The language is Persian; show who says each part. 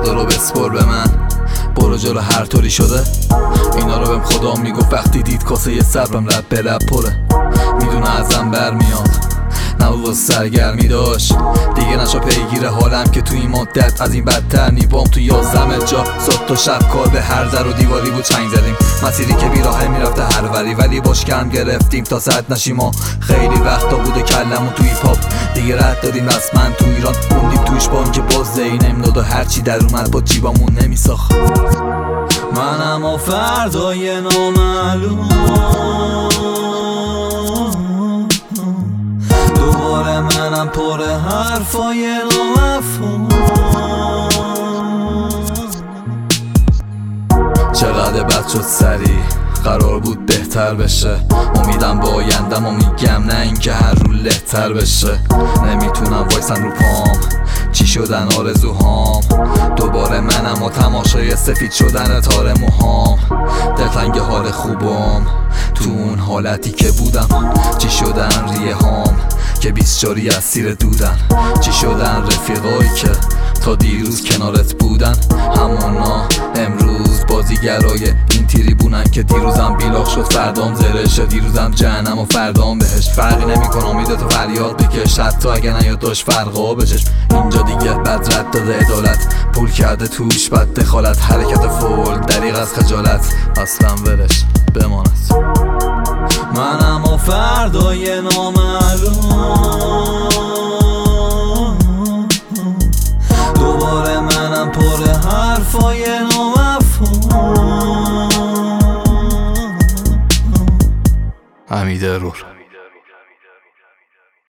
Speaker 1: فردا رو بسپر به من، برو جلو هر طوری شده. اینا رو بهم خدا میگفت وقتی دید کاسه صبرم لب به لب پره. میدونه ازم برمیاد نبود سرگرمی داشت دیگه، نشا پیگیر حالم که تو این مدت از این بدتر نیبام. تو 11 جا صبح تا شب کار به هر در و دیواری بود چنگ زدیم، مسیری که بیراه میرفته هر وری ولی باش کم گرفتیم تا ساعت نشیم. و خیلی وقتا بوده کلمون تو هیپ هاپ دیگه رد دادیم رسما تو ایران موندیم توش با که باز زی نمیداد و هرچی در اومد با جیبامون نمیساخت. منم و فردای نامعلوم دوباره منم پر حرفای نامفهوم. چقدر بد شد سری قرار بود بهتر بشه، امیدم با آیندم و میگم نه اینکه هر رو لهتر بشه. نمیتونم وایسم رو پام چی شدن آرزوهام، دوباره منم و تماشای سفید شدن تار موهام. دلتنگ حال خوبم تو اون حالتی که بودم، چی شدن ریه هام که 24 اسیر دودن، چی شدن رفیقایی که تا دیروز کنارت بودن، همونا امروز بازیگرای این تریبونن که دیروزم بیلاغ شد فردام زرشه، دیروزم جهنم و فردام بهش. فرقی نمیکنه امیدتو فریاد بکش حتی اگه نیاد داشت فرقا بچش. اینجا دیگه بد رد داده عدالت، پول کرده توش بد دخالت، حرکت فول دریغ از خجالت اصلا ولش بماند. منم و فردای نامعلوم دوباره منم پر حرفای نامفهوم. حمید ارور.